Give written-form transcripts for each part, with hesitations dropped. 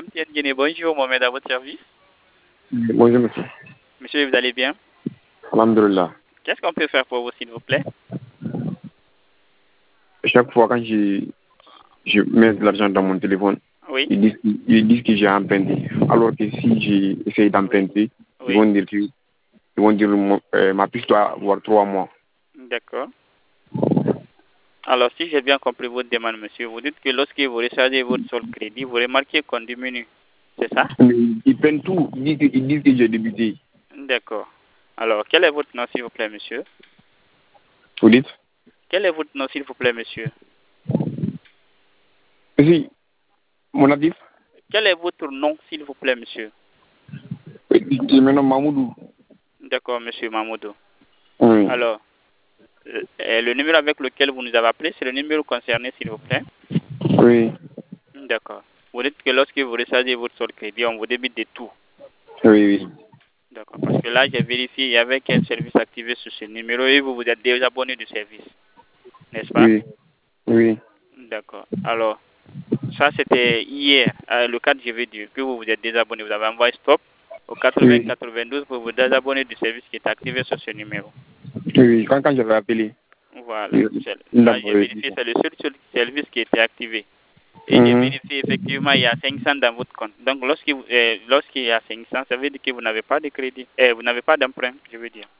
MTN Guinée. Bonjour, Mohamed, à votre service. Bonjour, monsieur. Monsieur, vous allez bien? Alhamdulillah. Qu'est-ce qu'on peut faire pour vous, s'il vous plaît? Chaque fois quand je mets de l'argent dans mon téléphone, Oui. ils disent que j'ai emprunté. Alors que si j'essaye d'emprunter, Oui. ils vont dire ma piste doit avoir 3 mois. D'accord. Alors, si j'ai bien compris votre demande, monsieur, vous dites que lorsque vous rechargez votre solde crédit, vous remarquez qu'on diminue. C'est ça? Mais ils prennent tout. Ils disent que j'ai débuté. D'accord. Alors, quel est votre nom, s'il vous plaît, monsieur? Vous dites? Quel est votre nom, s'il vous plaît, monsieur? Si, mon actif? Quel est votre nom, s'il vous plaît, monsieur? C'est maintenant Mamoudou. D'accord, monsieur Mamoudou. Oui. Alors, le numéro avec lequel vous nous avez appelé, c'est le numéro concerné, s'il vous plaît? Oui. D'accord. Vous dites que lorsque vous rechargez votre solde crédit, on vous débite de tout. Oui. D'accord. Parce que là, j'ai vérifié, il y avait qu'un service activé sur ce numéro et vous vous êtes désabonné du service. N'est-ce pas? Oui. D'accord. Alors, ça, c'était hier, le 4 janvier, que vous vous êtes désabonné. Vous avez envoyé stop au 80-92 pour vous désabonner du service qui est activé sur ce numéro. Oui. Quand j'avais appelé. Voilà. Oui. Là, j'ai vérifié, c'est le seul service qui était activé. Et j'ai vérifié, effectivement, il y a 500 dans votre compte. Donc, lorsqu'il y a 500, ça veut dire que vous n'avez pas de crédit. Vous n'avez pas d'emprunt, je veux dire.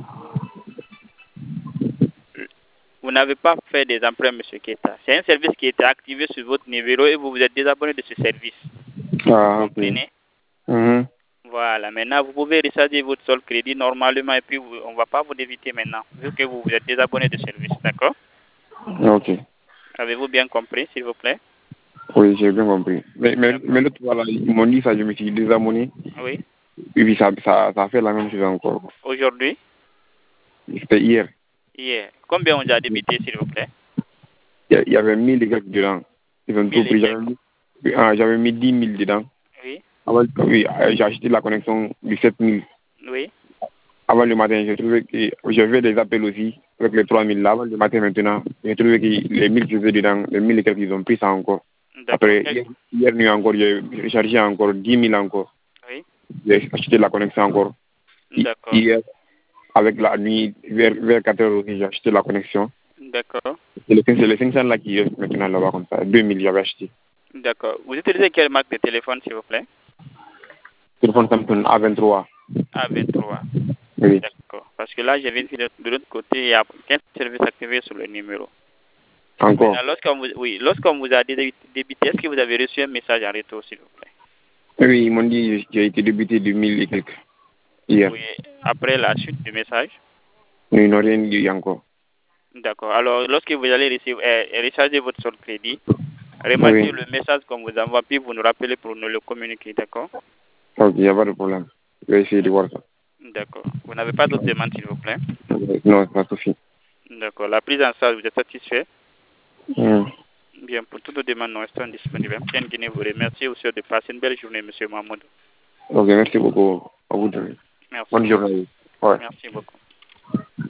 Vous n'avez pas fait des emprunts, M. Keta. C'est un service qui était activé sur votre numéro et vous vous êtes désabonné de ce service. Ah, Vous comprenez? ok. Voilà. Maintenant, vous pouvez recharger votre solde crédit normalement et puis on ne va pas vous débiter maintenant, vu que vous vous êtes désabonné de service. D'accord? Ok. Avez-vous bien compris, s'il vous plaît? Oui, j'ai bien compris. Mais l'autre fois, là, ils m'ont dit ça, je me suis désabonné. Oui. Et puis ça a fait la même chose encore. Aujourd'hui? C'était hier. Hier. Combien on a débité, s'il vous plaît? Il y avait 1000 et quelques dedans. Ils ont tout 1000 et pris. quelques. J'avais mis 10 000 dedans. Oui. Oui, j'ai acheté la connexion de 7 000. Oui. Avant le matin, j'ai trouvé que j'ai fait des appels aussi avec les 3 000 là. Avant le matin maintenant, j'ai trouvé que les 1000 qui étaient dedans, les 1000 et quelques, ils ont pris ça encore. Après, hier nuit encore, j'ai rechargé encore 10 000 encore. Oui. J'ai acheté la connexion encore. D'accord. Hier, avec la nuit, vers 4 heures aussi, j'ai acheté la connexion. D'accord. C'est les 500 là qui restent maintenant là-bas comme ça. 2000 j'avais acheté. D'accord. Vous utilisez quelle marque de téléphone, s'il vous plaît? Téléphone Samsung A23. A23. Oui. D'accord. Parce que là, j'ai vérifié de l'autre côté, il y a qu'un service activé sur le numéro. Encore? Maintenant, lorsqu'on vous a débité, est-ce que vous avez reçu un message en retour, s'il vous plaît? Oui, ils m'ont dit que j'ai été débuté de 1000 et quelques hier. Oui. Après la suite du message? Mais ils n'ont rien dit encore. D'accord. Alors, lorsque vous allez recharger votre solde crédit, remarquez Oui. le message qu'on vous envoie, puis vous nous rappelez pour nous le communiquer, d'accord? Ok, il n'y a pas de problème. Je vais essayer de voir ça. D'accord. Vous n'avez pas d'autres demandes, s'il vous plaît? Non, ça suffit. D'accord. La prise en charge, vous êtes satisfait? Bien, pour toutes les demandes, nous restons disponibles. MTN Guinée vous remercie aussi de passer une belle journée, M. Mahmoud. Ok, merci beaucoup. À vous deux. Merci. Bonne journée. Ouais. Merci beaucoup.